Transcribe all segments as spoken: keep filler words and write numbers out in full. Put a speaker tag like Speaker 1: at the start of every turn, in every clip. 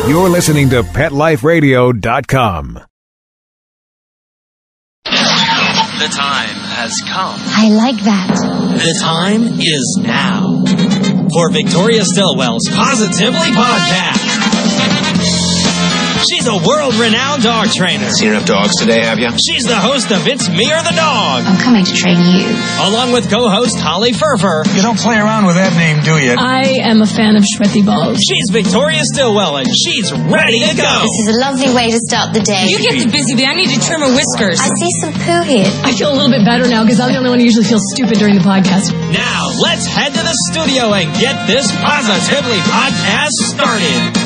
Speaker 1: You're listening to Pet Life Radio dot com.
Speaker 2: The time has come.
Speaker 3: I like that.
Speaker 2: The time is now for Victoria Stillwell's Positively Podcast. She's a world-renowned dog trainer.
Speaker 4: Seen enough dogs today, have you?
Speaker 2: She's the host of It's Me or the Dog.
Speaker 3: I'm coming to train you.
Speaker 2: Along with co-host Holly Furfer.
Speaker 5: You don't play around with that name, do you?
Speaker 6: I am a fan of Shwethy Balls.
Speaker 2: She's Victoria Stillwell, and she's ready to go.
Speaker 3: This is a lovely way to start the day.
Speaker 6: You get the busy bee. I need to trim her whiskers.
Speaker 3: I see some poo here.
Speaker 6: I feel a little bit better now because I'm the only one who usually feels stupid during the podcast.
Speaker 2: Now, let's head to the studio and get this Positively Podcast started.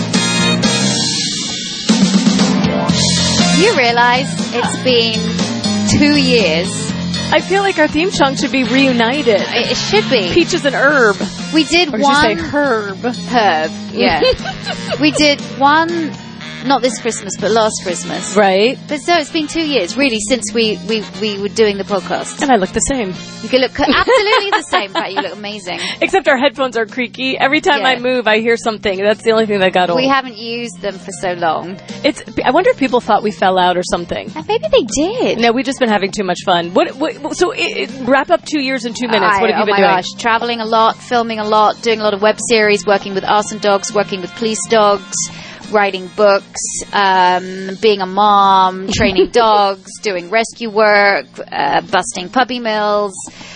Speaker 7: You realize it's been two years.
Speaker 8: I feel like our theme song should be reunited.
Speaker 7: It should be.
Speaker 8: Peaches and herb.
Speaker 7: We did
Speaker 8: or
Speaker 7: one.
Speaker 8: Or say herb.
Speaker 7: Herb, yeah. We did one, not this Christmas, but last Christmas.
Speaker 8: Right.
Speaker 7: But so it's been two years, really, since we, we, we were doing the podcast.
Speaker 8: And I look the same.
Speaker 7: You can look absolutely the same, but you look amazing.
Speaker 8: Except our headphones are creaky. Every time
Speaker 7: Yeah.
Speaker 8: I move, I hear something. That's the only thing that got old.
Speaker 7: We haven't used them for so long.
Speaker 8: It's. I wonder if people thought we fell out or something.
Speaker 7: And maybe they did.
Speaker 8: No, we've just been having too much fun. What? what so it, it, wrap up two years in two minutes.
Speaker 7: I,
Speaker 8: what have you
Speaker 7: oh
Speaker 8: been
Speaker 7: my
Speaker 8: doing?
Speaker 7: gosh, traveling a lot, filming a lot, doing a lot of web series, working with arson dogs, working with police dogs, writing books, um, being a mom, training dogs, doing rescue work, uh, busting puppy mills,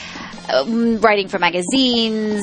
Speaker 7: um, writing for magazines,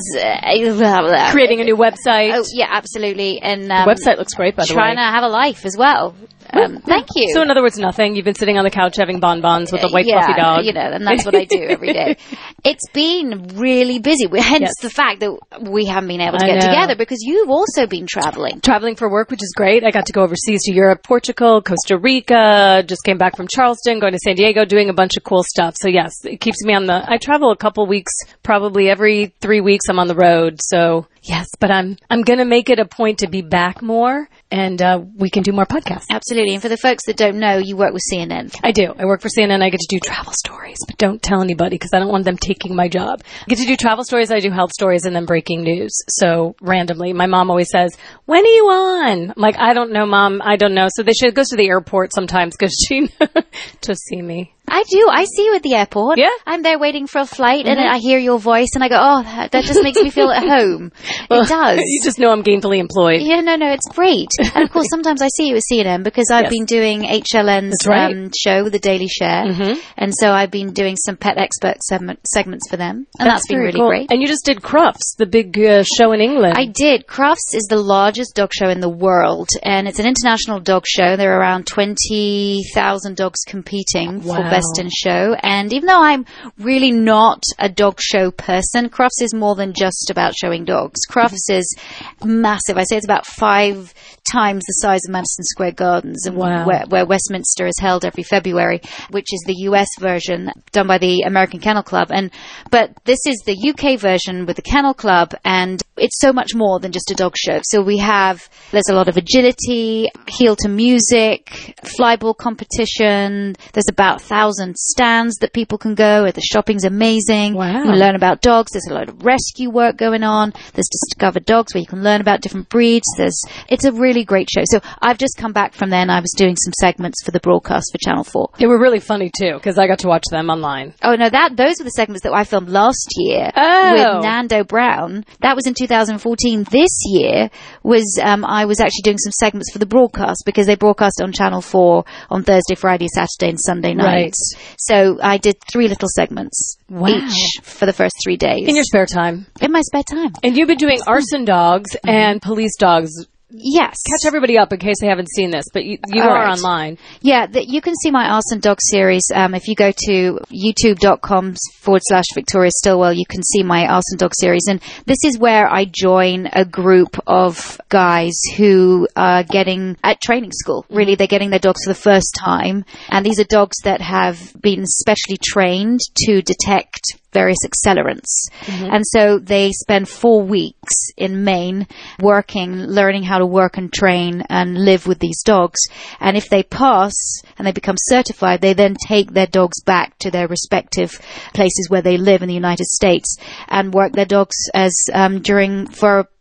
Speaker 7: uh,
Speaker 8: Creating a new website.
Speaker 7: Oh yeah, absolutely. And um,
Speaker 8: the website looks great, by the way.
Speaker 7: trying to have a life as well. Um, thank you.
Speaker 8: So in other words, nothing. You've been sitting on the couch having bonbons with a white
Speaker 7: yeah,
Speaker 8: fluffy dog.
Speaker 7: You know, and that's what I do every day. It's been really busy. Hence
Speaker 8: Yes.
Speaker 7: the fact that we haven't been able to
Speaker 8: I
Speaker 7: get
Speaker 8: know.
Speaker 7: together because you've also been traveling.
Speaker 8: Traveling for work, which is great. I got to go overseas to Europe, Portugal, Costa Rica, just came back from Charleston, going to San Diego, doing a bunch of cool stuff. So yes, it keeps me on the, I travel a couple weeks, probably every three weeks I'm on the road. So yes, but I'm, I'm going to make it a point to be back more and uh, we can do more podcasts.
Speaker 7: Absolutely. And for the folks that don't know, you work with C N N.
Speaker 8: I do. I work for C N N. I get to do travel stories, but don't tell anybody because I don't want them taking my job. I get to do travel stories. I do health stories and then breaking news. So randomly, my mom always says, when are you on? I'm like, I don't know, Mom. I don't know. So they should go to the airport sometimes because she to see me.
Speaker 7: I do. I see you at the airport.
Speaker 8: Yeah.
Speaker 7: I'm there waiting for a flight
Speaker 8: Mm-hmm.
Speaker 7: and I hear your voice and I go, oh, that, that just makes me feel at home.
Speaker 8: Well,
Speaker 7: it does.
Speaker 8: You just know I'm gainfully employed.
Speaker 7: Yeah, no, no, it's great. And of course, sometimes I see you at C N N because I've
Speaker 8: Yes.
Speaker 7: been doing H L N's
Speaker 8: That's right.
Speaker 7: um, show, The Daily Share.
Speaker 8: Mhm.
Speaker 7: And so I've been doing some pet expert segment, segments for them. And that's, been
Speaker 8: very
Speaker 7: really
Speaker 8: cool.
Speaker 7: great.
Speaker 8: And you just did Crufts, the big uh, show in England.
Speaker 7: I did. Crufts is the largest dog show in the world, and it's an international dog show. There are around twenty thousand dogs competing for
Speaker 8: Wow.
Speaker 7: Best in Show. And even though I'm really not a dog show person, Crufts is more than just about showing dogs. Crufts is massive. I say it's about five times the size of Madison Square Gardens, and
Speaker 8: Wow.
Speaker 7: where, where Westminster is held every February, which is the U S version done by the American Kennel Club. And but this is the U K version with the Kennel Club, and it's so much more than just a dog show. So we have, there's a lot of agility, heel to music, flyball competition. There's about a thousand stands that people can go. The shopping's amazing.
Speaker 8: Wow.
Speaker 7: You can learn about dogs. There's a lot of rescue work going on. There's Discover Dogs where you can learn about different breeds. There's, it's a really great show. So I've just come back from there and I was doing some segments for the broadcast for Channel four.
Speaker 8: They were really funny too because I got to watch them online.
Speaker 7: Oh no, that those were the segments that I filmed last year
Speaker 8: Oh.
Speaker 7: with Nando Brown. That was in two thousand fourteen. This year was um, I was actually doing some segments for the broadcast because they broadcast on Channel four on Thursday, Friday, Saturday, and Sunday nights. Right. So I did three little segments
Speaker 8: Wow.
Speaker 7: each for the first three days
Speaker 8: In your spare time.
Speaker 7: in my spare time.
Speaker 8: And you've been doing arson dogs and police dogs.
Speaker 7: Yes.
Speaker 8: Catch everybody up in case they haven't seen this, but you, you
Speaker 7: All
Speaker 8: are
Speaker 7: right.
Speaker 8: online.
Speaker 7: Yeah, the, you can see my Arson Dog series. Um, if you go to youtube.com forward slash Victoria Stillwell, you can see my Arson Dog series. And this is where I join a group of guys who are getting at training school. Really, they're getting their dogs for the first time. And these are dogs that have been specially trained to detect various accelerants. Mm-hmm. And so they spend four weeks in Maine working, learning how to work and train and live with these dogs. And if they pass and they become certified, they then take their dogs back to their respective places where they live in the United States and work their dogs as um, during for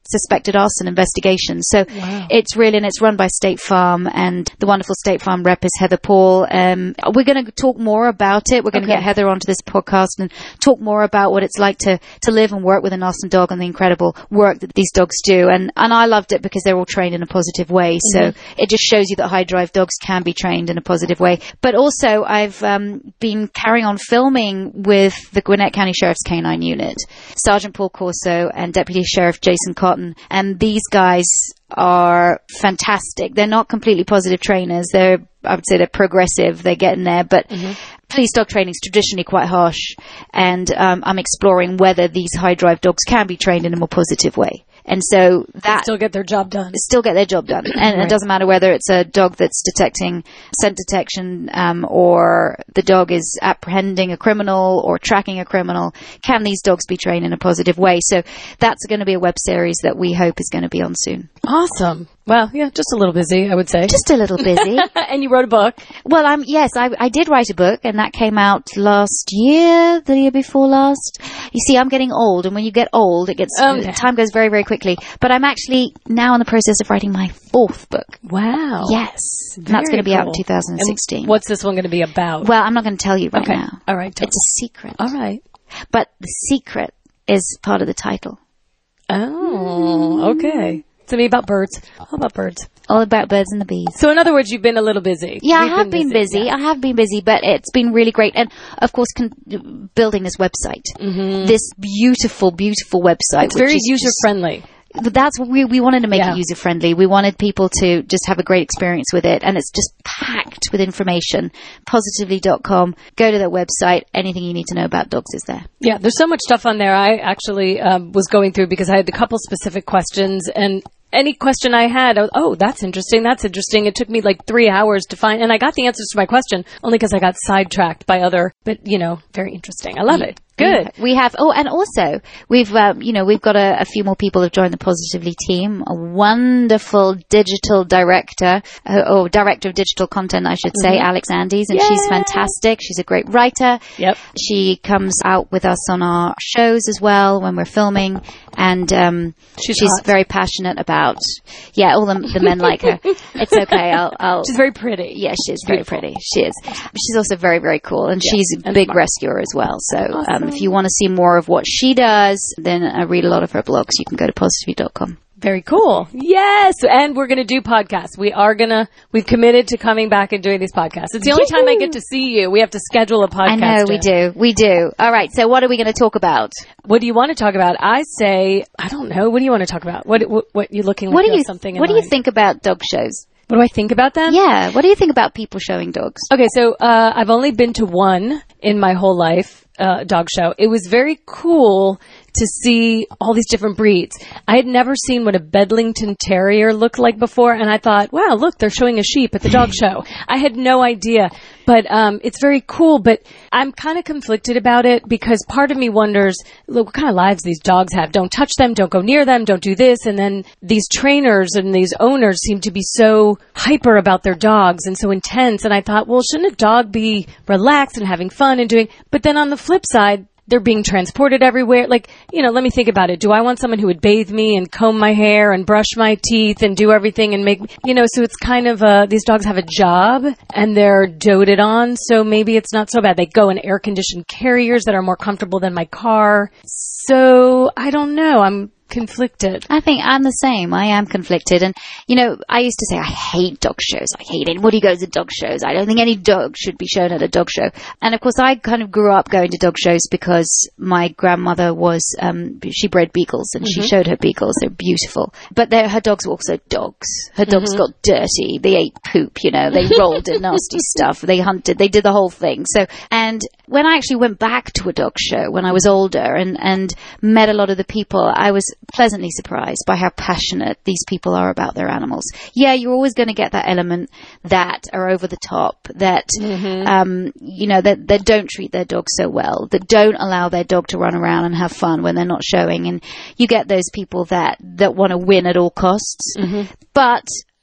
Speaker 7: suspected arson investigation. So
Speaker 8: Wow.
Speaker 7: it's really, and it's run by State Farm, and the wonderful State Farm rep is Heather Paul. Um, we're going to talk more about it. We're going to
Speaker 8: Okay.
Speaker 7: get Heather onto this podcast and talk more about what it's like to, to live and work with an arson dog and the incredible work that these dogs do. And, and I loved it because they're all trained in a positive way. So
Speaker 8: Mm-hmm.
Speaker 7: it just shows you that high drive dogs can be trained in a positive way. But also I've um, been carrying on filming with the Gwinnett County Sheriff's Canine Unit, Sergeant Paul Corso and Deputy Sheriff Jason Cotton. And these guys are fantastic. They're not completely positive trainers. They're, I would say they're progressive. They're getting there, but police dog training is traditionally quite harsh. And um, I'm exploring whether these high drive dogs can be trained in a more positive way. And so that
Speaker 8: Still get their job done.
Speaker 7: still get their job done. And
Speaker 8: Right.
Speaker 7: it doesn't matter whether it's a dog that's detecting scent detection, um, or the dog is apprehending a criminal or tracking a criminal. Can these dogs be trained in a positive way? So that's going to be a web series that we hope is going to be on soon.
Speaker 8: Awesome. Well, yeah, just a little busy, I would say.
Speaker 7: Just a little busy.
Speaker 8: and you wrote a book.
Speaker 7: Well, I'm yes, I, I did write a book, and that came out last year, the year before last. You see, I'm getting old, and when you get old, it gets
Speaker 8: Okay.
Speaker 7: time goes very, very quickly. But I'm actually now in the process of writing my fourth book.
Speaker 8: Wow.
Speaker 7: Yes, and that's going to be out in
Speaker 8: cool.
Speaker 7: two thousand sixteen.
Speaker 8: And what's this one going to be about?
Speaker 7: Well, I'm not going to tell you right
Speaker 8: okay.
Speaker 7: now.
Speaker 8: All right. tell
Speaker 7: It's a secret.
Speaker 8: All right.
Speaker 7: But the secret is part of the title.
Speaker 8: Oh, okay. It's going to be about birds. All about birds.
Speaker 7: All about birds and the bees.
Speaker 8: So in other words, you've been a little busy.
Speaker 7: Yeah,
Speaker 8: We've
Speaker 7: I have been busy.
Speaker 8: yeah.
Speaker 7: I have been busy, but it's been really great. And of course, con- building this website, this beautiful, beautiful website.
Speaker 8: Mm-hmm. It's very user friendly.
Speaker 7: But that's what we we wanted to make
Speaker 8: Yeah.
Speaker 7: it user friendly. We wanted people to just have a great experience with it, and it's just packed with information. Positively dot com. Go to their website. Anything you need to know about dogs is there.
Speaker 8: Yeah, there's so much stuff on there. I actually um, was going through because I had a couple specific questions, and any question I had, I was, oh, that's interesting, that's interesting. It took me like three hours to find, and I got the answers to my question only because I got sidetracked by other, but you know, very interesting. I love it. Good.
Speaker 7: We have, oh, and also we've, um, you know, we've got a, a few more people who've joined the Positively team. A wonderful digital director, uh, or director of digital content, I should say, Alex Andes, and she's fantastic. She's a great writer.
Speaker 8: Yep.
Speaker 7: She comes out with us on our shows as well when we're filming, and um,
Speaker 8: She's
Speaker 7: she's
Speaker 8: hot.
Speaker 7: very passionate about, yeah, all the, the men like her. It's okay. I'll, I'll
Speaker 8: She's very pretty.
Speaker 7: yeah, she is very pretty. She is. She's also very, very cool, and she's a
Speaker 8: and
Speaker 7: big
Speaker 8: smart.
Speaker 7: rescuer as well. So, um, if you want to see more of what she does, then I read a lot of her blogs. You can go to positively dot com.
Speaker 8: Very cool. Yes. And we're going to do podcasts. We are going to, we've committed to coming back and doing these podcasts. It's the only time I get to see you. We have to schedule a podcast.
Speaker 7: I know we
Speaker 8: Jen.
Speaker 7: do. We do. All right. So, what are we going to talk about?
Speaker 8: What do you want to talk about? I say, I don't know. What do you want to talk about? What, what, what you looking like
Speaker 7: What
Speaker 8: you
Speaker 7: do
Speaker 8: have
Speaker 7: you
Speaker 8: something in
Speaker 7: What do you
Speaker 8: mind?
Speaker 7: think about dog shows?
Speaker 8: What do I think about them?
Speaker 7: Yeah. What do you think about people showing dogs?
Speaker 8: Okay, so uh, I've only been to one in my whole life, uh, dog show. It was very cool to see all these different breeds. I had never seen what a Bedlington Terrier looked like before, and I thought, wow, look, they're showing a sheep at the dog show. I had no idea, but um, it's very cool, but I'm kind of conflicted about it because part of me wonders, look, what kind of lives these dogs have? Don't touch them, don't go near them, don't do this, and then these trainers and these owners seem to be so hyper about their dogs and so intense, and I thought, well, shouldn't a dog be relaxed and having fun and doing, but then on the flip side, they're being transported everywhere. Like, you know, let me think about it. Do I want someone who would bathe me and comb my hair and brush my teeth and do everything and make, you know, so it's kind of, uh, these dogs have a job and they're doted on. So maybe it's not so bad. They go in air conditioned carriers that are more comfortable than my car. So I don't know. I'm conflicted.
Speaker 7: I think I'm the same. I am conflicted. And, you know, I used to say, I hate dog shows. I hate anybody who goes to dog shows. I don't think any dog should be shown at a dog show. And of course, I kind of grew up going to dog shows because my grandmother was, um, she bred beagles and
Speaker 8: Mm-hmm.
Speaker 7: she showed her beagles. They're beautiful. But they're, her dogs were also dogs. Her dogs
Speaker 8: Mm-hmm.
Speaker 7: got dirty. They ate poop, you know, they rolled in nasty stuff. They hunted. They did the whole thing. So, and when I actually went back to a dog show when I was older and, and met a lot of the people, I was pleasantly surprised by how passionate these people are about their animals. Yeah, you're always going to get that element that are over the top, that, um, you know, that, that don't treat their dog so well, that don't allow their dog to run around and have fun when they're not showing. And you get those people that, that want to win at all costs. But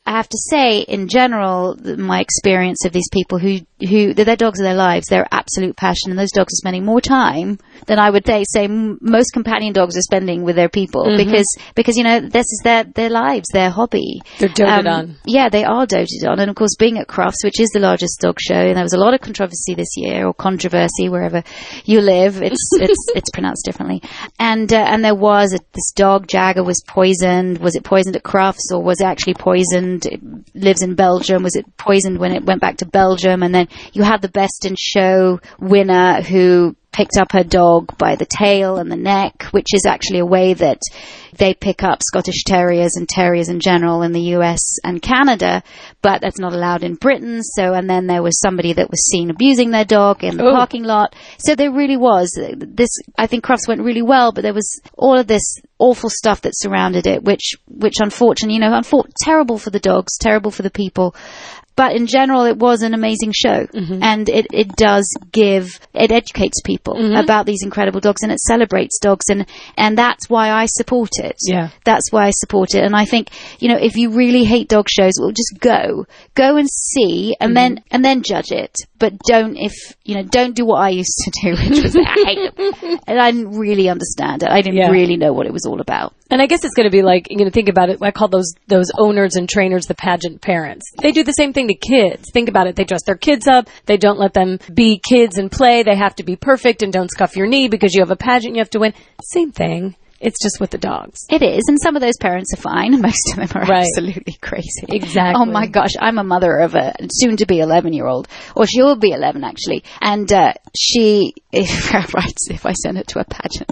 Speaker 7: I have to say, in general, my experience of these people who, who their dogs are their lives, their absolute passion, and those dogs are spending more time than I would say, say most companion dogs are spending with their people, mm-hmm. because, because, you know, this is their, their lives, their hobby.
Speaker 8: They're doted um, on.
Speaker 7: Yeah, they are doted on. And of course, being at Crufts, which is the largest dog show, and there was a lot of controversy this year, or controversy, wherever you live, it's, it's, it's pronounced differently. And, uh, and there was a, this dog, Jagger, was poisoned. Was it poisoned at Crufts, or was it actually poisoned? It lives in Belgium. Was it poisoned when it went back to Belgium? And then you had the Best in Show winner who picked up her dog by the tail and the neck, which is actually a way that they pick up Scottish Terriers and Terriers in general in the U S and Canada, but that's not allowed in Britain. So, and then there was somebody that was seen abusing their dog in the Ooh. parking lot. So there really was this, I think Crufts went really well, but there was all of this awful stuff that surrounded it, which, which unfortunately, you know, unfor- terrible for the dogs, terrible for the people. But in general, it was an amazing show. Mm-hmm. And it, it does give, it educates people mm-hmm. about these incredible dogs, and it celebrates dogs. And, and that's why I support it.
Speaker 8: Yeah.
Speaker 7: That's why I support it. And I think, you know, if you really hate dog shows, well, just go. Go and see, and mm-hmm. then, and then judge it. But don't, if, you know, don't do what I used to do, which was, I hate them. And I didn't really understand it. I didn't yeah. really know what it was all about.
Speaker 8: And I guess it's going to be like, you know, think about it. I call those, those owners and trainers the pageant parents. They do the same thing to kids. Think about it. They dress their kids up. They don't let them be kids and play. They have to be perfect, and don't scuff your knee because you have a pageant you have to win. Same thing. It's just with the dogs.
Speaker 7: It is. And some of those parents are fine. Most of them are
Speaker 8: right.
Speaker 7: absolutely crazy.
Speaker 8: Exactly.
Speaker 7: Oh my gosh. I'm a mother of a soon to be eleven year old, or she will be eleven actually. And, uh, she, if, right, if I send her to a pageant,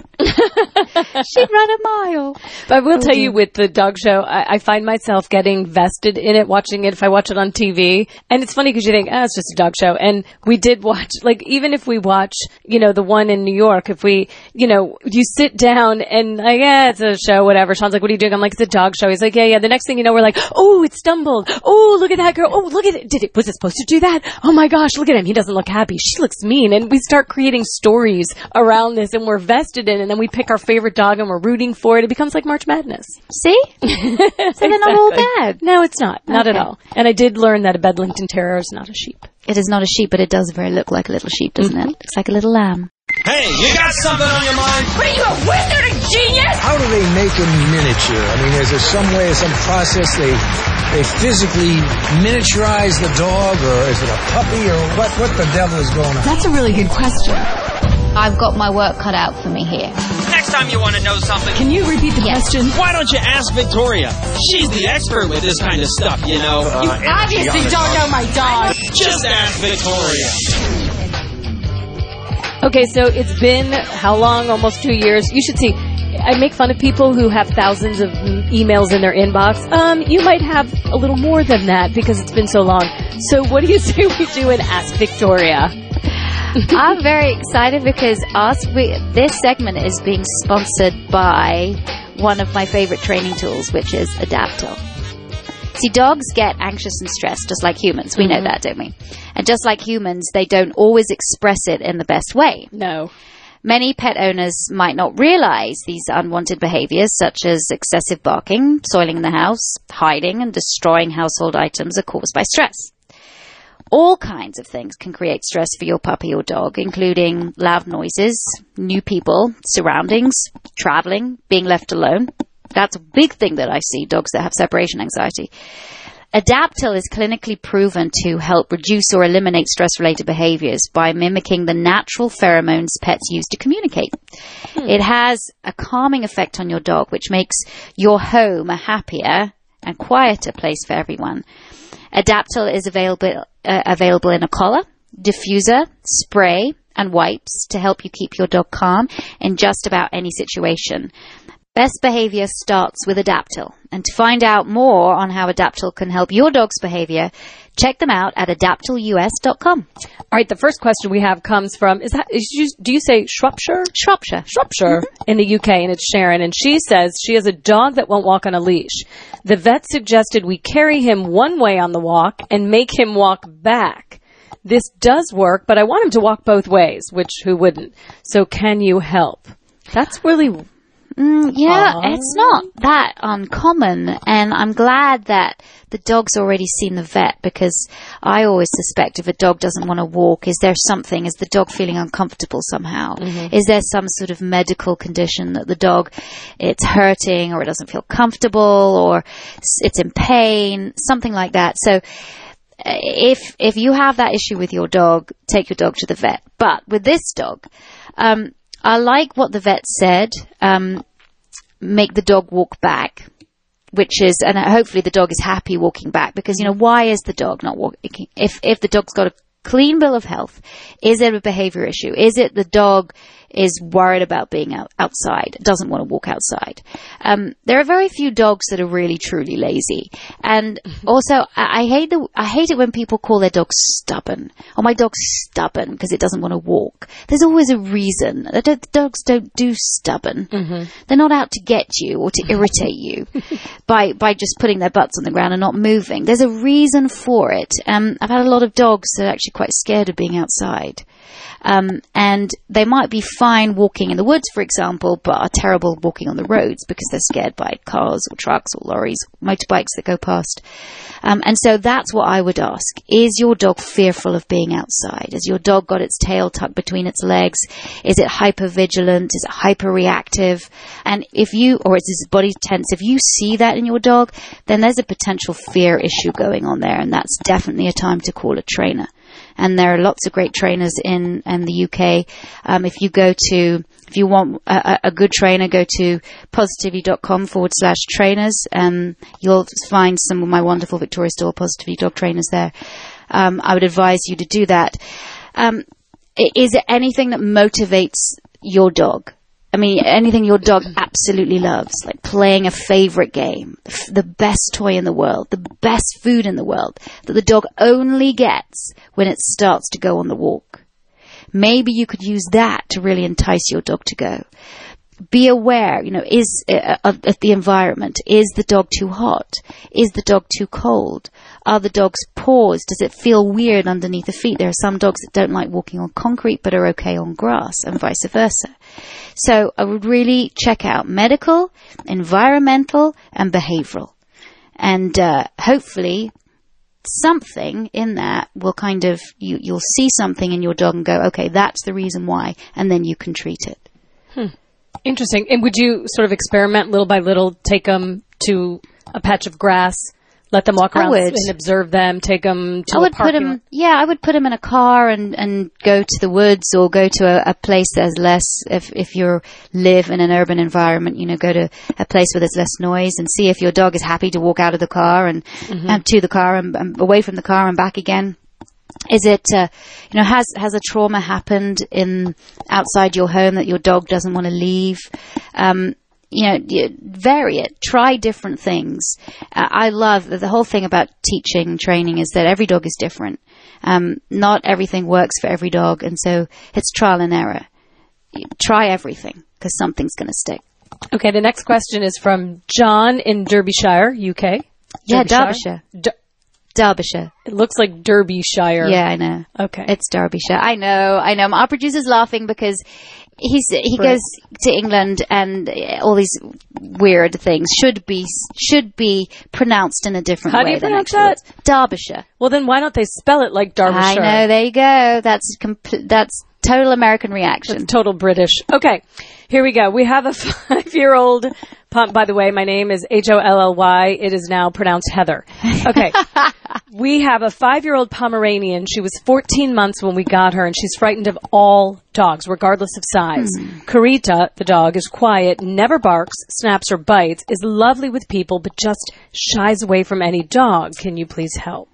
Speaker 7: she'd run a mile.
Speaker 8: But I will oh, tell dear. you, with the dog show, I, I find myself getting vested in it, watching it if I watch it on T V. And it's funny because you think, oh, it's just a dog show. And we did watch, like, even if we watch, you know, the one in New York, if we, you know, you sit down and, like, yeah, it's a show, whatever. Sean's like, what are you doing? I'm like, it's a dog show. He's like, yeah, yeah. The next thing you know, we're like, oh, it stumbled. Oh, look at that girl. Oh, look at it. Did it, was it supposed to do that? Oh my gosh, look at him. He doesn't look happy. She looks mean. And we start creating stories around this, and we're vested in it. And then we pick our favorite dog and we're rooting for it. It becomes like March Madness.
Speaker 7: See? So
Speaker 8: exactly.
Speaker 7: they're not all bad.
Speaker 8: No, it's not. Not
Speaker 7: okay.
Speaker 8: at all. And I did learn that a Bedlington Terrier is not a sheep.
Speaker 7: It is not a sheep, but it does very look like a little sheep, doesn't mm-hmm. it? Looks like a little lamb.
Speaker 2: Hey, you got something on your mind?
Speaker 3: What are you, a wizard, a genius?
Speaker 5: How do they make a miniature? I mean, is there some way, some process they they physically miniaturize the dog, or is it a puppy, or what, what the devil is going on?
Speaker 6: That's a really good question.
Speaker 3: I've got my work cut out for me here.
Speaker 2: Next time you want to know something,
Speaker 6: Can you repeat the
Speaker 3: Yes.
Speaker 6: question?
Speaker 2: why don't you ask Victoria? She's the expert with this kind of stuff, you know.
Speaker 5: Uh,
Speaker 2: you
Speaker 6: Obviously don't know my dog.
Speaker 2: just ask Victoria.
Speaker 8: Okay, so it's been how long? Almost two years. You should see. I make fun of people who have thousands of m- emails in their inbox. Um, you might have a little more than that because it's been so long. So what do you say we do and Ask Victoria?
Speaker 7: I'm very excited because Ask we, this segment is being sponsored by one of my favorite training tools, which is Adaptil. See, dogs get anxious and stressed just like humans. We mm-hmm. know that, don't we? And just like humans, they don't always express it in the best way.
Speaker 8: No.
Speaker 7: Many pet owners might not realize these unwanted behaviors, such as excessive barking, soiling the house, hiding, and destroying household items are caused by stress. All kinds of things can create stress for your puppy or dog, including loud noises, new people, surroundings, traveling, being left alone. That's a big thing that I see, dogs that have separation anxiety. Adaptil is clinically proven to help reduce or eliminate stress-related behaviors by mimicking the natural pheromones pets use to communicate. Hmm. It has a calming effect on your dog, which makes your home a happier and quieter place for everyone. Adaptil is available uh, available in a collar, diffuser, spray, and wipes to help you keep your dog calm in just about any situation. Best behavior starts with Adaptil. And to find out more on how Adaptil can help your dog's behavior, check them out at adaptil u s dot com.
Speaker 8: All right, the first question we have comes from, is that, is you, do you say Shropshire?
Speaker 7: Shropshire.
Speaker 8: Shropshire mm-hmm. in the U K, and it's Sharon. And she says she has a dog that won't walk on a leash. The vet suggested we carry him one way on the walk and make him walk back. This does work, but I want him to walk both ways, which who wouldn't? So can you help? That's really...
Speaker 7: Mm, yeah,
Speaker 8: Aww.
Speaker 7: it's not that uncommon, and I'm glad that the dog's already seen the vet, because I always suspect if a dog doesn't want to walk, is there something, is the dog feeling uncomfortable somehow? Mm-hmm. Is there some sort of medical condition that the dog, it's hurting, or it doesn't feel comfortable, or it's in pain, something like that. So if if you have that issue with your dog, take your dog to the vet. But with this dog, um, I like what the vet said, um, make the dog walk back, which is, and hopefully the dog is happy walking back, because, you know, why is the dog not walking? If, if the dog's got a clean bill of health, is it a behavior issue? Is it the dog is worried about being out, outside, doesn't want to walk outside? Um, there are very few dogs that are really truly lazy. And also, I, I hate the, I hate it when people call their dog stubborn. Oh, my dog's stubborn because it doesn't want to walk. There's always a reason. The, the dogs don't do stubborn. Mm-hmm. They're not out to get you or to irritate you by, by just putting their butts on the ground and not moving. There's a reason for it. Um, I've had a lot of dogs that are actually quite scared of being outside. Um, and they might be fine walking in the woods, for example, but are terrible walking on the roads because they're scared by cars or trucks or lorries, motorbikes that go past. Um, and so that's what I would ask. Is your dog fearful of being outside? Has your dog got its tail tucked between its legs? Is it hypervigilant? Is it hyperreactive? And if you, or is its body tense? If you see that in your dog, then there's a potential fear issue going on there, and that's definitely a time to call a trainer. And there are lots of great trainers in, in the U K. Um, if you go to, if you want a, a good trainer, go to positivity.com forward slash trainers. Um, you'll find some of my wonderful Victoria Store Positivity dog trainers there. Um, I would advise you to do that. Um, is there anything that motivates your dog? I mean, anything your dog absolutely loves, like playing a favorite game, the best toy in the world, the best food in the world, that the dog only gets when it starts to go on the walk. Maybe you could use that to really entice your dog to go. Be aware, you know, is uh, of, of the environment. Is the dog too hot? Is the dog too cold? Are the dog's paws, does it feel weird underneath the feet? There are some dogs that don't like walking on concrete but are okay on grass, and vice versa. So I would really check out medical, environmental, and behavioral. And uh, hopefully something in that will kind of, you, you'll see something in your dog and go, okay, that's the reason why, and then you can treat it.
Speaker 8: Hmm. Interesting. And would you sort of experiment little by little, take them to a patch of grass, let them walk around and observe them, take them to
Speaker 7: I would
Speaker 8: a parking
Speaker 7: put
Speaker 8: lot?
Speaker 7: them, yeah, I would put them in a car and, and go to the woods, or go to a, a place that's less, if, if you live in an urban environment, you know, go to a place where there's less noise and see if your dog is happy to walk out of the car and, mm-hmm. and to the car and, and away from the car and back again. Is it, uh, you know, has, has a trauma happened in outside your home that your dog doesn't want to leave? Um, you know, vary it, try different things. Uh, I love the whole thing about teaching and training is that every dog is different. Um, not everything works for every dog. And so it's trial and error. Try everything, because something's going to stick.
Speaker 8: Okay. The next question is from John in Derbyshire, U K.
Speaker 7: Yeah, Derbyshire.
Speaker 8: Der-
Speaker 7: Derbyshire.
Speaker 8: It looks like Derbyshire.
Speaker 7: Yeah, I know.
Speaker 8: Okay.
Speaker 7: It's Derbyshire. I know, I know. My producer's laughing because he's he
Speaker 8: Right.
Speaker 7: goes to England and all these weird things should be should be pronounced in a different
Speaker 8: How
Speaker 7: way
Speaker 8: do you
Speaker 7: than
Speaker 8: pronounce
Speaker 7: actually
Speaker 8: that?
Speaker 7: it's Derbyshire.
Speaker 8: Well, then why don't they spell it like Derbyshire?
Speaker 7: I know. There you go. That's compl- that's total American reaction.
Speaker 8: That's total British. Okay, here we go. We have a five-year-old pump. By the way, my name is H O L L Y. It is now pronounced Heather. Okay. We have a five-year-old Pomeranian. She was fourteen months when we got her, and she's frightened of all dogs, regardless of size. Hmm. Karita, the dog, is quiet, never barks, snaps, or bites, is lovely with people, but just shies away from any dog. Can you please help?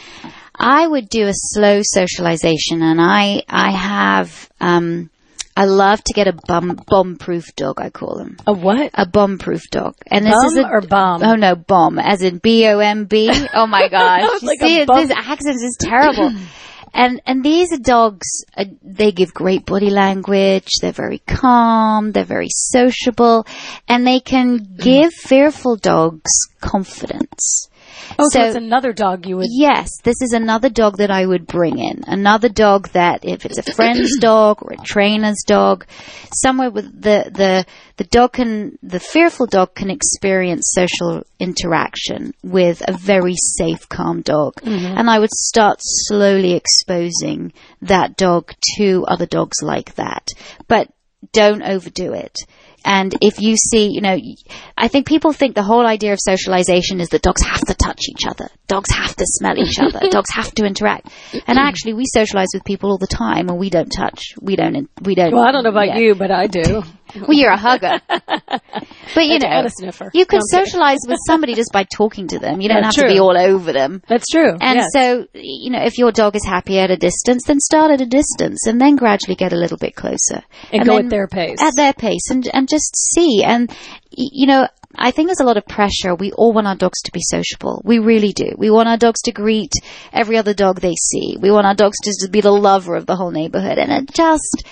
Speaker 7: I would do a slow socialization, and I I have um I love to get a bum bomb-proof dog. I call them
Speaker 8: a what?
Speaker 7: A bomb-proof dog. And this
Speaker 8: Bum
Speaker 7: is a,
Speaker 8: or bomb?
Speaker 7: Oh no, bomb, as in B O M B. Oh my gosh!
Speaker 8: Like
Speaker 7: See,
Speaker 8: a bum-
Speaker 7: this accent is terrible. And and these dogs, uh, they give great body language. They're very calm. They're very sociable, and they can give fearful dogs confidence.
Speaker 8: Oh, so, so it's another dog you would...
Speaker 7: Yes, this is another dog that I would bring in. Another dog that, if it's a friend's dog or a trainer's dog, somewhere with the, the, the dog can, the fearful dog can experience social interaction with a very safe, calm dog. Mm-hmm. And I would start slowly exposing that dog to other dogs like that. But don't overdo it. And if you see, you know, I think people think the whole idea of socialization is that dogs have to touch each other. Dogs have to smell each other. Dogs have to interact. And actually, we socialize with people all the time, and we don't touch. We don't. We don't.
Speaker 8: Well, I don't know about yeah. you, but I do.
Speaker 7: Well, you're a hugger. But, you know,
Speaker 8: and a sniffer.
Speaker 7: you can
Speaker 8: no,
Speaker 7: socialize with somebody just by talking to them. You don't
Speaker 8: That's
Speaker 7: have
Speaker 8: true.
Speaker 7: to be all over them.
Speaker 8: That's true.
Speaker 7: And
Speaker 8: yes.
Speaker 7: so, you know, if your dog is happy at a distance, then start at a distance and then gradually get a little bit closer.
Speaker 8: And, and go at their pace.
Speaker 7: At their pace and, and just see. And, you know, I think there's a lot of pressure. We all want our dogs to be sociable. We really do. We want our dogs to greet every other dog they see. We want our dogs to be the lover of the whole neighborhood. And it just...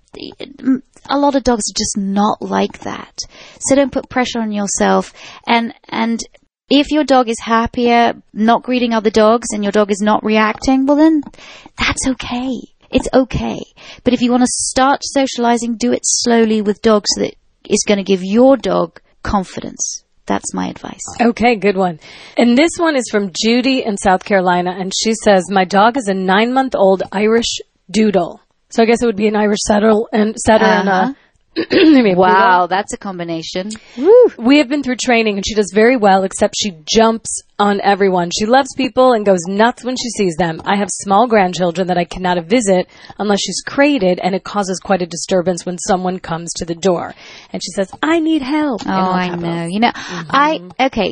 Speaker 7: a lot of dogs are just not like that. So don't put pressure on yourself. And and if your dog is happier not greeting other dogs and your dog is not reacting, well then that's okay. It's okay. But if you want to start socializing, do it slowly with dogs that is going to give your dog confidence. That's my advice.
Speaker 8: Okay, good one. And this one is from Judy in South Carolina. And she says, my dog is a nine-month-old Irish Doodle. So I guess it would be an Irish setter and setter
Speaker 7: uh-huh.
Speaker 8: and a
Speaker 7: wow, that's a combination.
Speaker 8: Woo. We have been through training, and she does very well, except she jumps on everyone. She loves people and goes nuts when she sees them. I have small grandchildren that I cannot visit unless she's crated, and it causes quite a disturbance when someone comes to the door. And she says, I need help.
Speaker 7: Oh, I know. You know, mm-hmm. I, okay.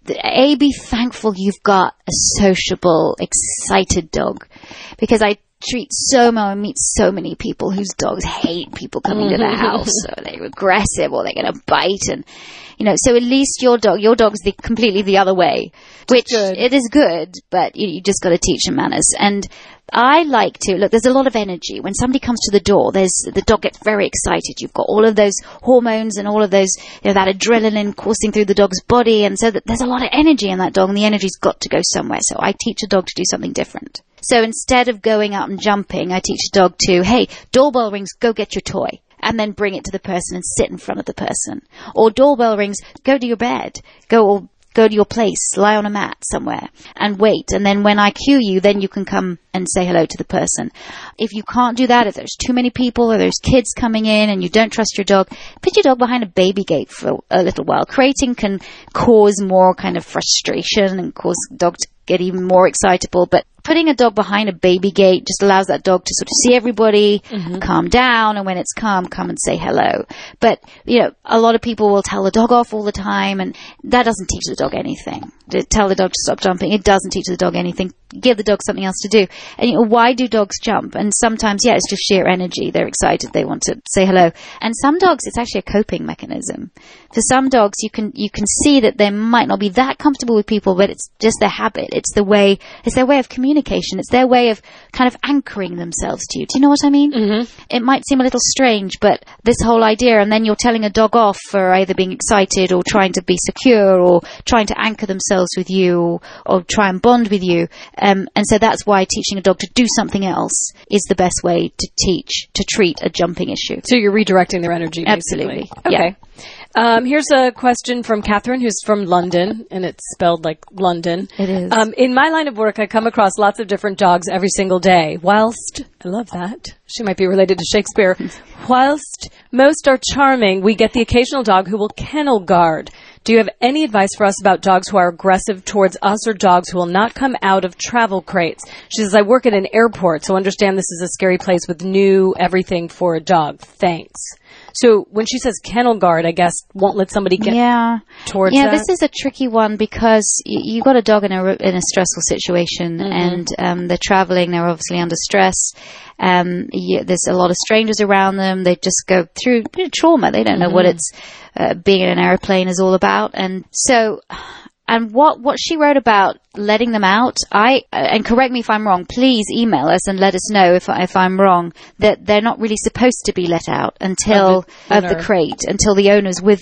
Speaker 7: A, be thankful you've got a sociable, excited dog. Because I treat so many, meet so many people whose dogs hate people coming to their house, or they're aggressive, or they're going to bite, and you know. So at least your dog, your dog's the completely the other way, which good. It is good, but you, you just got to teach them manners. And I like to look. There's a lot of energy when somebody comes to the door. There's the dog gets very excited. You've got all of those hormones and all of those, you know, that adrenaline coursing through the dog's body, and so that there's a lot of energy in that dog, and the energy's got to go somewhere. So I teach a dog to do something different. So instead of going out and jumping, I teach a dog to, hey, doorbell rings, go get your toy. And then bring it to the person and sit in front of the person. Or doorbell rings, go to your bed. Go or go to your place, lie on a mat somewhere and wait. And then when I cue you, then you can come and say hello to the person. If you can't do that, if there's too many people or there's kids coming in and you don't trust your dog, put your dog behind a baby gate for a little while. Crating can cause more kind of frustration and cause the dog to get even more excitable. But putting a dog behind a baby gate just allows that dog to sort of see everybody, mm-hmm. calm down, and when it's calm, come and say hello. But, you know, a lot of people will tell the dog off all the time, and that doesn't teach the dog anything. To tell the dog to stop jumping, it doesn't teach the dog anything. Give the dog something else to do. And, you know, why do dogs jump? And sometimes, yeah, it's just sheer energy. They're excited. They want to say hello. And some dogs, it's actually a coping mechanism. For some dogs, you can you can see that they might not be that comfortable with people, but it's just their habit. It's the way, it's their way of communication. It's their way of kind of anchoring themselves to you. Do you know what I mean? Mm-hmm. It might seem a little strange, but this whole idea, and then you're telling a dog off for either being excited or trying to be secure or trying to anchor themselves with you or, or try and bond with you. Um, and so that's why teaching a dog to do something else is the best way to teach, to treat a jumping issue.
Speaker 8: So you're redirecting their energy, basically.
Speaker 7: Absolutely.
Speaker 8: Okay. Yeah. Um, here's a question from Catherine, who's from London, and it's spelled like London.
Speaker 7: It is.
Speaker 8: Um, in my line of work, I come across lots of different dogs every single day. Whilst, I love that. She might be related to Shakespeare. Whilst most are charming, we get the occasional dog who will kennel guard. Do you have any advice for us about dogs who are aggressive towards us or dogs who will not come out of travel crates? She says, I work at an airport, so understand this is a scary place with new everything for a dog. Thanks. So when she says kennel guard, I guess won't let somebody get
Speaker 7: yeah.
Speaker 8: towards
Speaker 7: yeah,
Speaker 8: that?
Speaker 7: Yeah, this is a tricky one because y- you got a dog in a, in a stressful situation, mm-hmm. and um, they're traveling, they're obviously under stress. Um, yeah, there's a lot of strangers around them. They just go through trauma. They don't know mm-hmm. what it's uh, being in an airplane is all about. And so... And what, what she wrote about letting them out, I, and correct me if I'm wrong, please email us and let us know if, if I'm wrong, that they're not really supposed to be let out until, of the, of the crate, until the owner's with them.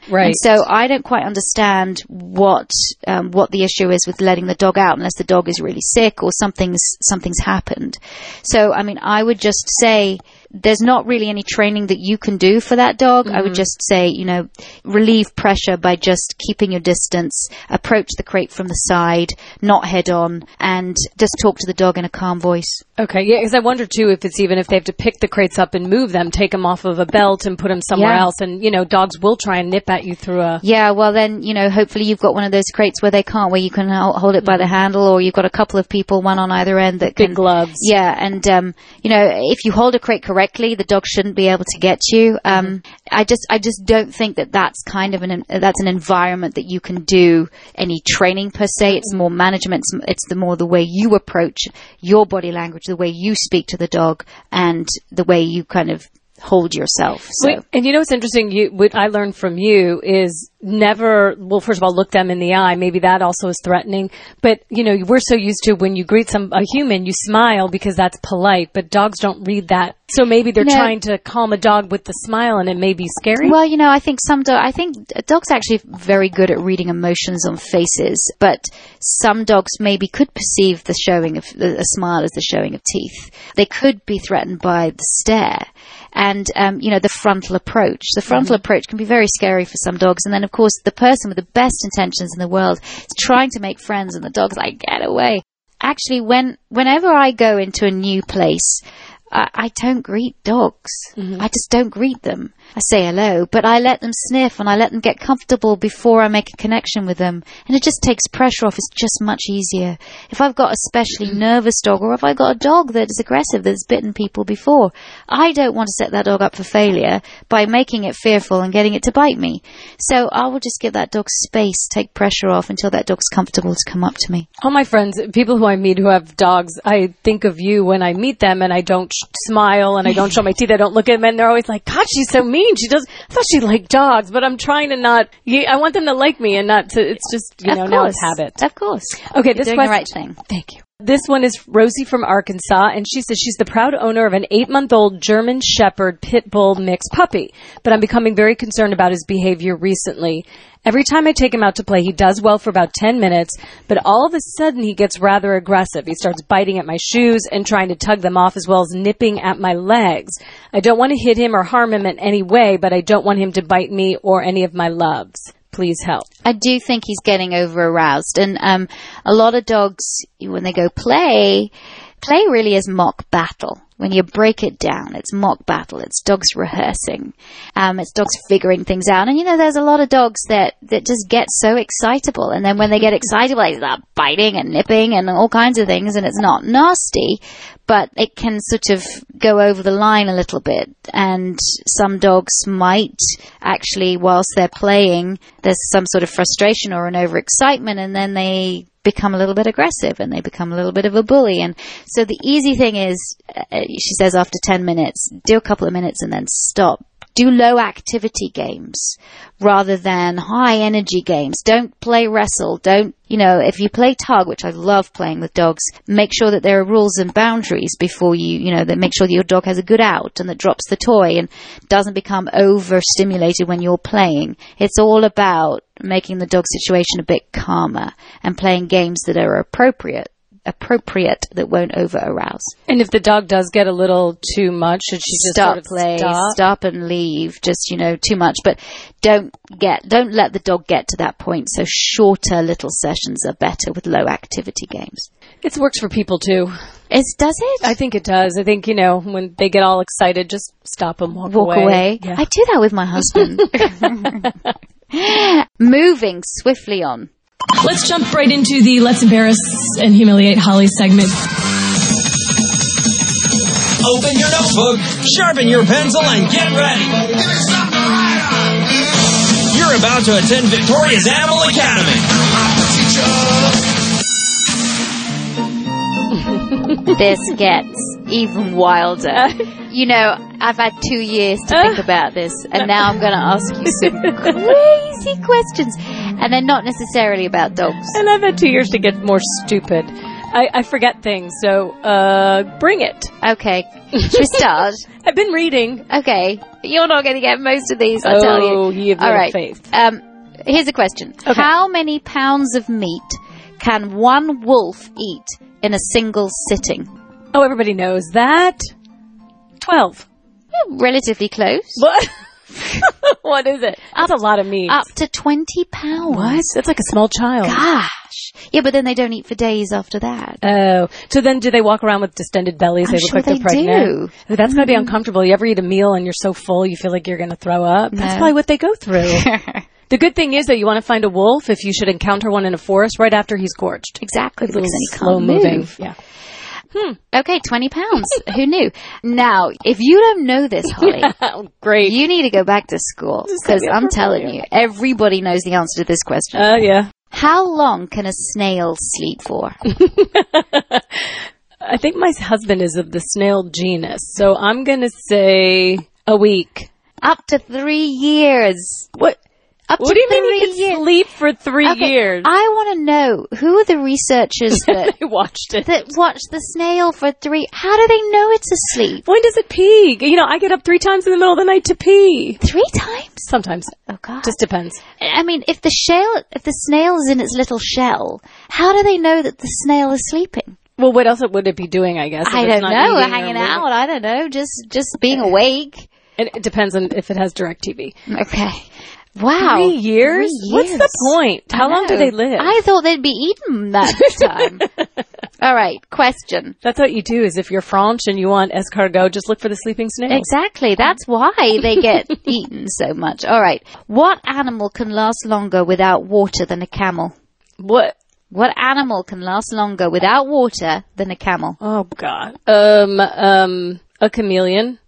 Speaker 8: Right.
Speaker 7: And so I don't quite understand what um, what the issue is with letting the dog out unless the dog is really sick or something's something's happened. So, I mean, I would just say there's not really any training that you can do for that dog. Mm-hmm. I would just say, you know, relieve pressure by just keeping your distance, approach the crate from the side, not head on, and just talk to the dog in a calm voice.
Speaker 8: Okay, yeah, because I wonder, too, if it's even if they have to pick the crates up and move them, take them off of a belt and put them somewhere
Speaker 7: Yeah.
Speaker 8: else. And, you know, dogs will try and nip at you through a...
Speaker 7: Yeah, well then, you know, hopefully you've got one of those crates where they can't, where you can hol- hold it by the handle, or you've got a couple of people, one on either end that can...
Speaker 8: Big gloves.
Speaker 7: Yeah, and, um, you know, if you hold a crate correctly, the dog shouldn't be able to get you. Um, mm-hmm. I just, I just don't think that that's kind of an, that's an environment that you can do any training per se. It's more management. It's, it's the more the way you approach your body language, the way you speak to the dog, and the way you kind of hold yourself. So.
Speaker 8: Wait, and you know what's interesting? You, what I learned from you is never, well, first of all, look them in the eye. Maybe that also is threatening. But, you know, we're so used to when you greet some a human, you smile because that's polite. But dogs don't read that. So maybe they're
Speaker 7: No.
Speaker 8: trying to calm a dog with the smile, and it may be scary.
Speaker 7: Well, you know, I think some dog, I think dogs are actually very good at reading emotions on faces, but some dogs maybe could perceive the showing of a smile as the showing of teeth. They could be threatened by the stare. And, um, you know, the frontal approach. The frontal mm-hmm. approach can be very scary for some dogs. And then, of course, the person with the best intentions in the world is trying to make friends, and the dog's like, get away. Actually, when whenever I go into a new place, I, I don't greet dogs. Mm-hmm. I just don't greet them. I say hello, but I let them sniff and I let them get comfortable before I make a connection with them. And it just takes pressure off. It's just much easier. If I've got a especially nervous dog, or if I've got a dog that is aggressive, that's bitten people before, I don't want to set that dog up for failure by making it fearful and getting it to bite me. So I will just give that dog space, take pressure off until that dog's comfortable to come up to me.
Speaker 8: All my friends, people who I meet who have dogs, I think of you when I meet them, and I don't sh- smile and I don't show my teeth. I don't look at them, and they're always like, God, she's so mean. She does. I thought she liked dogs, but I'm trying to not. I want them to like me and not to. It's just, you
Speaker 7: of
Speaker 8: know,
Speaker 7: course.
Speaker 8: now it's habit.
Speaker 7: Of course.
Speaker 8: Okay,
Speaker 7: You're
Speaker 8: this
Speaker 7: doing
Speaker 8: question,
Speaker 7: the right thing.
Speaker 8: Thank you. This one is Rosie from Arkansas, and she says she's the proud owner of an eight-month-old German Shepherd Pit Bull mixed puppy, but I'm becoming very concerned about his behavior recently. Every time I take him out to play, he does well for about ten minutes, but all of a sudden he gets rather aggressive. He starts biting at my shoes and trying to tug them off, as well as nipping at my legs. I don't want to hit him or harm him in any way, but I don't want him to bite me or any of my loves. Please help.
Speaker 7: I do think he's getting over aroused. And um, a lot of dogs, when they go play, play really is mock battle. When you break it down, it's mock battle. It's dogs rehearsing. Um, it's dogs figuring things out. And, you know, there's a lot of dogs that, that just get so excitable. And then when they get excitable, they start biting and nipping and all kinds of things. And it's not nasty, but it can sort of go over the line a little bit. And some dogs might actually, whilst they're playing, there's some sort of frustration or an overexcitement, and then they become a little bit aggressive and they become a little bit of a bully. And so the easy thing is, uh, she says, after ten minutes, do a couple of minutes and then stop. Do low activity games rather than high energy games. Don't play wrestle. Don't, you know, if you play tug, which I love playing with dogs, make sure that there are rules and boundaries before you, you know, that make sure that your dog has a good out and that drops the toy and doesn't become overstimulated when you're playing. It's all about making the dog situation a bit calmer and playing games that are appropriate. appropriate that won't over arouse.
Speaker 8: And if the dog does get a little too much, should she just
Speaker 7: stop
Speaker 8: sort of
Speaker 7: play,
Speaker 8: stop?
Speaker 7: stop and leave? Just, you know, too much, but don't get, don't let the dog get to that point. So shorter little sessions are better with low activity games.
Speaker 8: It works for people too.
Speaker 7: Is does it?
Speaker 8: I think it does. I think, you know, when they get all excited, just stop them, walk,
Speaker 7: Walk
Speaker 8: away.
Speaker 7: away.
Speaker 8: Yeah.
Speaker 7: I do that with my husband. Moving swiftly on.
Speaker 6: Let's jump right into the Let's Embarrass and Humiliate Holly segment.
Speaker 2: Open your notebook, sharpen your pencil, and get ready. You're about to attend Victoria's Animal Academy.
Speaker 7: This gets even wilder. You know, I've had two years to think about this, and now I'm going to ask you some crazy questions. And they're not necessarily about dogs.
Speaker 8: And I've had two years to get more stupid. I, I forget things, so uh, bring it.
Speaker 7: Okay. Should we start?
Speaker 8: I've been reading.
Speaker 7: Okay. You're not going to get most of these, I tell you.
Speaker 8: Oh, you have
Speaker 7: All
Speaker 8: little
Speaker 7: right.
Speaker 8: faith.
Speaker 7: Um, here's a question.
Speaker 8: Okay.
Speaker 7: How many pounds of meat can one wolf eat in a single sitting?
Speaker 8: Oh, everybody knows that. Twelve.
Speaker 7: Yeah, relatively close.
Speaker 8: What? What is it? That's a lot of meat.
Speaker 7: Up to twenty pounds.
Speaker 8: What? That's like a small child.
Speaker 7: Gosh. Yeah, but then they don't eat for days after that.
Speaker 8: Oh, so then do they walk around with distended bellies?
Speaker 7: I'm
Speaker 8: they look
Speaker 7: sure
Speaker 8: like they're
Speaker 7: they
Speaker 8: pregnant.
Speaker 7: do.
Speaker 8: Ooh, that's got to be uncomfortable. You ever eat a meal and you're so full you feel like you're going to throw up? That's
Speaker 7: No.
Speaker 8: probably what they go through. The good thing is that you want to find a wolf if you should encounter one in a forest right after he's gorged.
Speaker 7: Exactly.
Speaker 8: A little
Speaker 7: Because then he
Speaker 8: slow
Speaker 7: can't
Speaker 8: moving.
Speaker 7: move.
Speaker 8: Yeah.
Speaker 7: Okay, twenty pounds. Who knew? Now, if you don't know this, Holly,
Speaker 8: Oh, great.
Speaker 7: you need to go back to school. Because
Speaker 8: me up
Speaker 7: I'm
Speaker 8: for
Speaker 7: telling
Speaker 8: failure.
Speaker 7: you, everybody knows the answer to this question.
Speaker 8: Uh, yeah.
Speaker 7: How long can a snail sleep for?
Speaker 8: I think my husband is of the snail genus, so I'm going to say a week.
Speaker 7: Up to three years.
Speaker 8: What?
Speaker 7: Up
Speaker 8: What
Speaker 7: to
Speaker 8: do you mean
Speaker 7: three
Speaker 8: you can
Speaker 7: years.
Speaker 8: sleep for three
Speaker 7: Okay,
Speaker 8: years?
Speaker 7: I want to know, who are the researchers that,
Speaker 8: I watched it.
Speaker 7: that watch the snail for three... How do they know it's asleep?
Speaker 8: When does it pee? You know, I get up three times in the middle of the night to pee.
Speaker 7: Three times?
Speaker 8: Sometimes.
Speaker 7: Oh, God.
Speaker 8: Just depends.
Speaker 7: I mean, if the shell, if the snail is in its little shell, how do they know that the snail is sleeping?
Speaker 8: Well, what else would it be doing, I guess? if
Speaker 7: I
Speaker 8: it's
Speaker 7: don't
Speaker 8: not
Speaker 7: know.
Speaker 8: eating or
Speaker 7: Hanging
Speaker 8: moving?
Speaker 7: out. I don't know. Just, just being awake.
Speaker 8: It, it depends on if it has DirecTV.
Speaker 7: Okay. Wow.
Speaker 8: Three years?
Speaker 7: Three
Speaker 8: What's
Speaker 7: years.
Speaker 8: the point?
Speaker 7: I
Speaker 8: How long do
Speaker 7: know.
Speaker 8: they live?
Speaker 7: I thought they'd be eaten that time. All right. Question.
Speaker 8: That's what you do is if you're French and you want escargot, just look for the sleeping snails.
Speaker 7: Exactly. That's why they get eaten so much. All right. What animal can last longer without water than a camel?
Speaker 8: What?
Speaker 7: What animal can last longer without water than a camel?
Speaker 8: Oh, God. Um, um, a chameleon.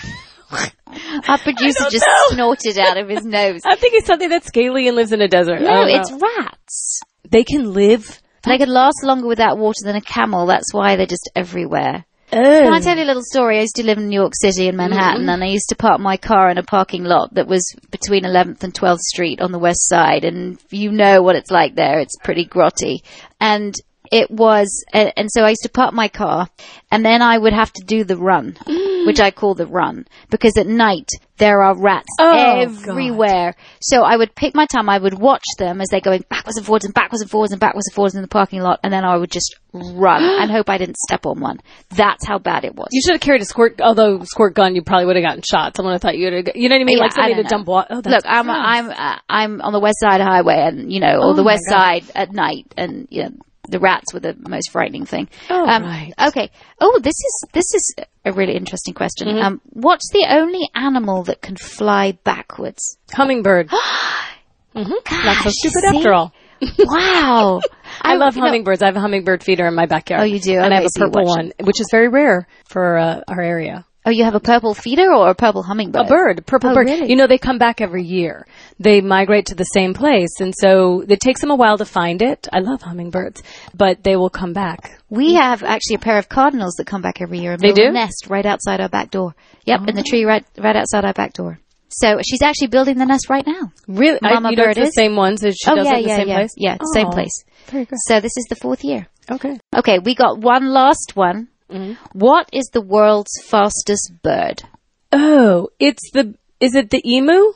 Speaker 7: Our producer just
Speaker 8: know.
Speaker 7: snorted out of his nose.
Speaker 8: I'm thinking something that's scaly and lives in a desert. I
Speaker 7: No,
Speaker 8: don't know.
Speaker 7: it's rats.
Speaker 8: They can live.
Speaker 7: They could last longer without water than a camel. That's why they're just everywhere.
Speaker 8: Oh.
Speaker 7: Can I tell you a little story? I used to live in New York City in Manhattan, and I used to park my car in a parking lot that was between eleventh and twelfth Street on the west side. And you know what it's like there. It's pretty grotty. And it was, and, and so I used to park my car, and then I would have to do the run, which I call the run, because at night there are rats
Speaker 8: Oh,
Speaker 7: everywhere. So I would pick my time, I would watch them as they're going backwards and forwards and backwards and forwards and backwards and forwards in the parking lot, and then I would just run and hope I didn't step on one. That's how bad it was.
Speaker 8: You should have carried a squirt, although squirt gun, you probably would have gotten shot. Someone would have thought you would have, you know what I mean?
Speaker 7: Yeah,
Speaker 8: like somebody
Speaker 7: I
Speaker 8: to
Speaker 7: don't know.
Speaker 8: dump water. Oh, that's
Speaker 7: Look, I'm
Speaker 8: gross.
Speaker 7: I'm uh, I'm on the West Side Highway, and you know, or
Speaker 8: Oh
Speaker 7: the
Speaker 8: my
Speaker 7: West
Speaker 8: God.
Speaker 7: Side at night, and you know, the rats were the most frightening thing.
Speaker 8: Oh,
Speaker 7: um,
Speaker 8: right.
Speaker 7: Okay. Oh, this is this is a really interesting question.
Speaker 8: Mm-hmm.
Speaker 7: Um, what's the only animal that can fly backwards?
Speaker 8: Hummingbird. mm-hmm. Not so
Speaker 7: Gosh,
Speaker 8: stupid
Speaker 7: see?
Speaker 8: after all.
Speaker 7: Wow.
Speaker 8: I love
Speaker 7: you know-
Speaker 8: hummingbirds. I have a hummingbird feeder in my backyard.
Speaker 7: Oh, you do?
Speaker 8: And I
Speaker 7: Okay,
Speaker 8: have a
Speaker 7: so you
Speaker 8: purple
Speaker 7: watch
Speaker 8: one, which is very rare for uh, our area.
Speaker 7: Oh, you have a purple feeder or a purple hummingbird?
Speaker 8: A bird, a purple
Speaker 7: Oh,
Speaker 8: bird.
Speaker 7: really?
Speaker 8: You know, they come back every year. They migrate to the same place. And so it takes them a while to find it. I love hummingbirds, but they will come back.
Speaker 7: We have actually a pair of cardinals that come back every year and
Speaker 8: They
Speaker 7: build a
Speaker 8: do?
Speaker 7: nest right outside our back door. Yep, in the tree right right outside our back door. So she's actually building the nest right now.
Speaker 8: Really? I,
Speaker 7: Mama
Speaker 8: you know,
Speaker 7: bird
Speaker 8: it's the
Speaker 7: is?
Speaker 8: same ones as she
Speaker 7: oh
Speaker 8: does
Speaker 7: yeah,
Speaker 8: it in the
Speaker 7: yeah,
Speaker 8: same
Speaker 7: yeah,
Speaker 8: place?
Speaker 7: yeah, same
Speaker 8: Oh,
Speaker 7: place.
Speaker 8: Very good.
Speaker 7: So this is the fourth year.
Speaker 8: Okay.
Speaker 7: Okay, we got one last one.
Speaker 8: Mm-hmm.
Speaker 7: What is the world's fastest bird?
Speaker 8: Oh, it's the, is it the emu?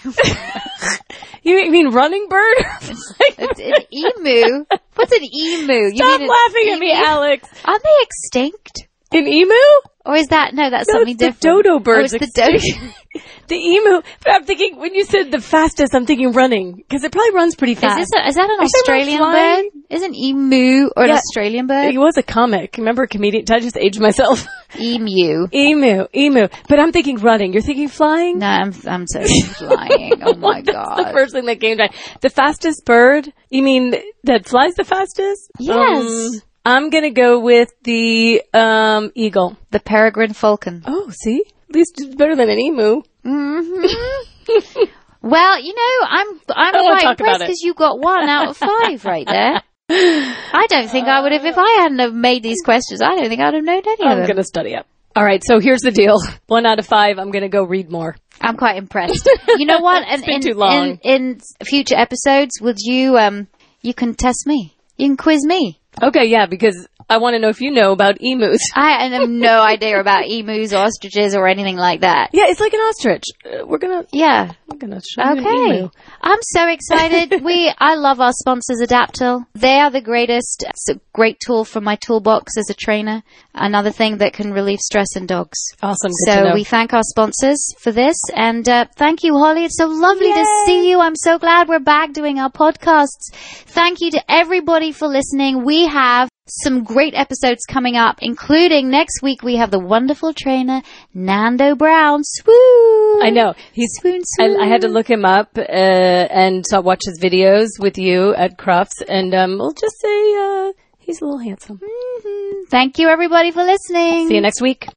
Speaker 8: You mean running bird?
Speaker 7: It's an emu. What's an emu?
Speaker 8: Stop
Speaker 7: you mean an
Speaker 8: laughing at me,
Speaker 7: emu?
Speaker 8: Alex.
Speaker 7: Aren't they extinct?
Speaker 8: An emu?
Speaker 7: Or is that, no, that's
Speaker 8: No,
Speaker 7: something
Speaker 8: it's the
Speaker 7: different.
Speaker 8: dodo bird's
Speaker 7: Oh, it's the dodo.
Speaker 8: The emu. But I'm thinking, when you said the fastest, I'm thinking running. Because it probably runs pretty
Speaker 7: Is,
Speaker 8: fast.
Speaker 7: this a, is that an
Speaker 8: Are you talking
Speaker 7: Australian
Speaker 8: about
Speaker 7: bird?
Speaker 8: flying?
Speaker 7: Isn't emu or an
Speaker 8: Yeah.
Speaker 7: Australian bird?
Speaker 8: He was a comic. Remember a comedian? Did I just age myself?
Speaker 7: Emu.
Speaker 8: Emu, emu. But I'm thinking running. You're thinking flying?
Speaker 7: No, I'm, I'm totally flying. Oh my
Speaker 8: That's
Speaker 7: god.
Speaker 8: the first thing that came to mind. The fastest bird? You mean that flies the fastest?
Speaker 7: Yes.
Speaker 8: Um, I'm going to go with the um, eagle.
Speaker 7: The peregrine falcon.
Speaker 8: Oh, see? At least it's better than an emu.
Speaker 7: Mm-hmm. Well, you know, I'm I'm
Speaker 8: don't wanna
Speaker 7: quite
Speaker 8: talk about
Speaker 7: impressed
Speaker 8: it.
Speaker 7: because you got one out of five right there. I don't think I would have, if I hadn't have made these questions, I don't think I'd have known any of
Speaker 8: I'm
Speaker 7: them.
Speaker 8: going to study up. All right, so here's the deal. One out of five, I'm going to go read more.
Speaker 7: I'm quite impressed. You know what? And
Speaker 8: been
Speaker 7: in,
Speaker 8: too long.
Speaker 7: In, in future episodes, would you, um, you can test me. You can quiz me.
Speaker 8: Okay, yeah, because I want to know if you know about emus.
Speaker 7: I have no idea about emus, ostriches, or anything like that.
Speaker 8: Yeah, it's like an ostrich. Uh, we're gonna,
Speaker 7: Yeah.
Speaker 8: we're gonna show you an
Speaker 7: Okay.
Speaker 8: emu.
Speaker 7: I'm so excited. we, I love our sponsors, Adaptil. They are the greatest. It's a great tool for my toolbox as a trainer. Another thing that can relieve stress in dogs.
Speaker 8: Awesome. Good to
Speaker 7: So
Speaker 8: know.
Speaker 7: we thank our sponsors for this. And uh, thank you, Holly. It's so lovely to see you. I'm so glad we're back doing our podcasts. Thank you to everybody for listening. We have some great episodes coming up, including next week we have the wonderful trainer, Nando Brown. Swoon!
Speaker 8: I know. He's,
Speaker 7: Swoon,
Speaker 8: I,
Speaker 7: swoon.
Speaker 8: I had to look him up uh, and uh, watch his videos with you at Crufts, and um, we'll just say uh, he's a little handsome.
Speaker 7: Thank you, everybody, for listening.
Speaker 8: See you next week.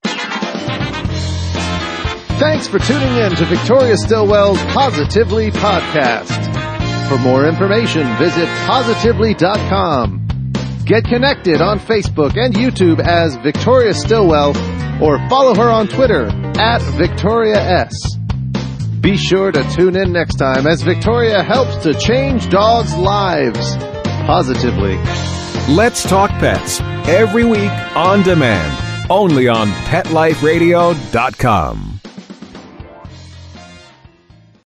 Speaker 4: Thanks for tuning in to Victoria Stillwell's Positively Podcast. For more information, visit positively dot com. Get connected on Facebook and YouTube as Victoria Stillwell, or follow her on Twitter at Victoria S. Be sure to tune in next time as Victoria helps to change dogs' lives positively.
Speaker 1: Let's Talk Pets, every week on demand, only on pet life radio dot com.